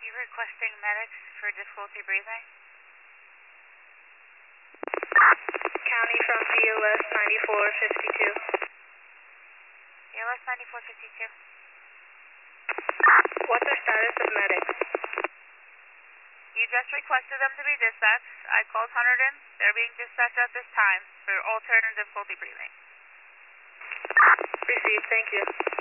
You requesting medics for difficulty breathing? County from BOS 9452. BOS 9452. What's the status of medics? You just requested them to be dispatched. I called Hunterdon. They're being dispatched at this time for alternative difficulty breathing. Received, thank you.